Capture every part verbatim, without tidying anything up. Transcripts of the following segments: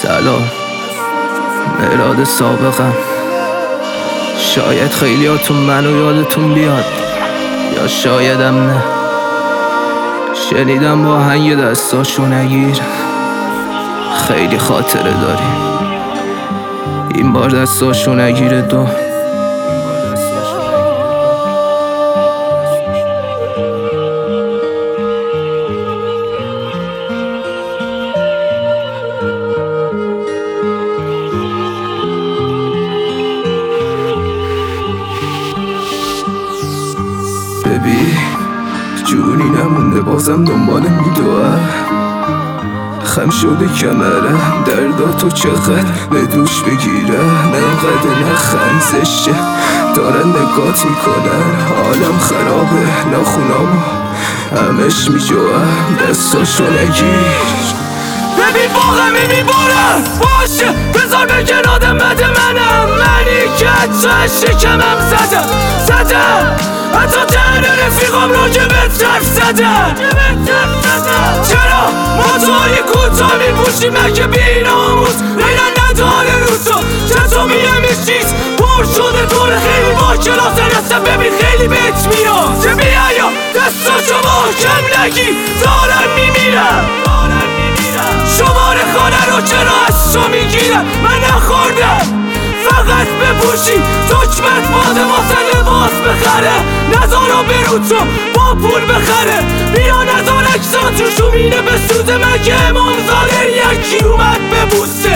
سلام، مهراد سابقم. شاید خیلیاتون منو یادتون بیاد، یا شایدم نه. شنیدم با آهنگ دستاشو نگیر خیلی خاطره داری. این بار دستاشو نگیر دو. ببین جونی نمونده، بازم دنباله میدوه. خم شده کمرم، درداتو چقدر به دوش بگیره. نقدر نخند زشه، دارن نگات میکنن. حالم خرابه، ناخونامو همش میجوهم. دستاشو نگیر. ببین واقعی میبارم باشه، بذار بگن آدم بده منم. منی که حتی شکمم زدم زدم حتی تن رفیقام رو که به طرف زدم. چرا ماتوهای کوتا میپوشیم اگه بیناموز لیلا نداره رو تو؟ چطور میگم این چیز پر شده دور خیلی با کلاس رسم. ببین خیلی بهت میاد چه بیایا دستاشو محکم نگیر، دارم میمیرم. شماره خانه رو چرا از تو میگیرم؟ من نخوردم فقط بپوشی دکمت باده واسه لباس بخره. نذارم برو تو با پول بخره. بیا نذار اکسان تو شومینه به سود من که امام زاده یکی اومد ببوسه.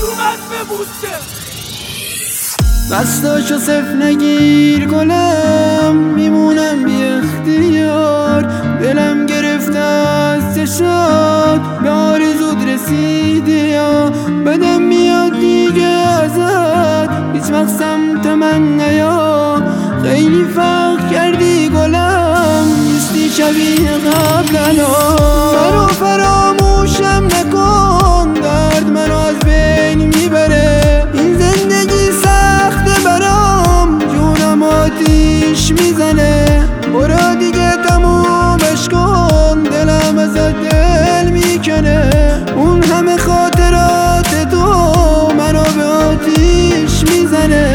دستاشو صف نگیر گلم، میمونم بی اختیار. دلم گرفته از چشات، به آرزود رسیدی یا بدم میاد دیگه ازت. هیچ وقت سمت من نیا، خیلی فرق کردی گلم. نیستی شبیه قبلنا. منو فراموشم نکن، درد منو از بین میبره. این زندگی سخته برام، جونم آتیش میزنه. برو دیگه تمومش کن، دلم ازت دل میکنه. اون همه خاطرات تو منو به آتیش میزنه.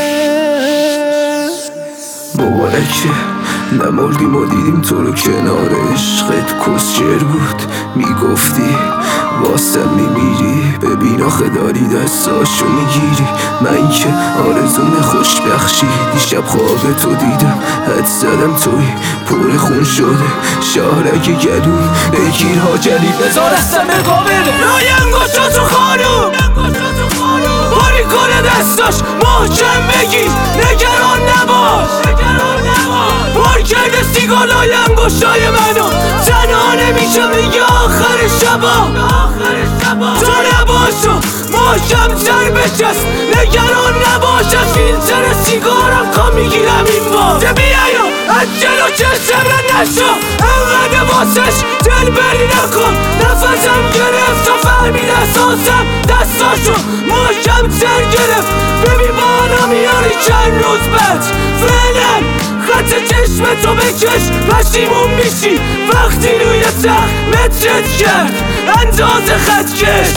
مبارکه نمردیم و دیدیم تو رو کنار عشقت. کسچر بود میگفتی واسه میمیری. ببین آخه داری دستاشو میگیری. من که آرزوم خوشبخشی، دیشب خواب تو دیدم. حد زدم توی پر خون شده شاهرگ گلوم. بگیر هاجری بذار اصلا مقابله. راینگوشاتو خانوم باری کنه دستاش محکم بگیر. نگران نباش بار کرده سیگالای انگوشای منو. تنها نمیشم دیگه آخر شبا. تو نباشو محکم تر بچست. نگران نباش از فیلتر سیگارم کام میگیرم این بار. چه بیایا از جلو چشم را نشو، انقدر واسش دل بری نکن. نفسم گرفت و فهمید اساسم دستاشو محکم تر گرفت. ببین بالا میاری چند روز بعد فعلا خط چشم تو بکش. پشیمون میشی وقتی روی تخت مترت کرد اندازه خط کش.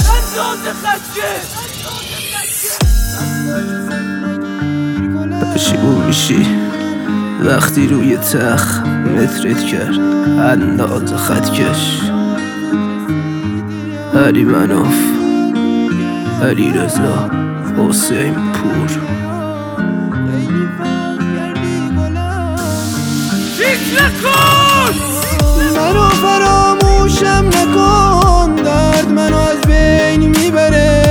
پشیمون میشی وقتی روی تخت مترت کرد اندازه خط کش. علی مناف، علی رضا، حسین پور. فکر نکن منو فراموشم نکن، درد منو از بین میبره.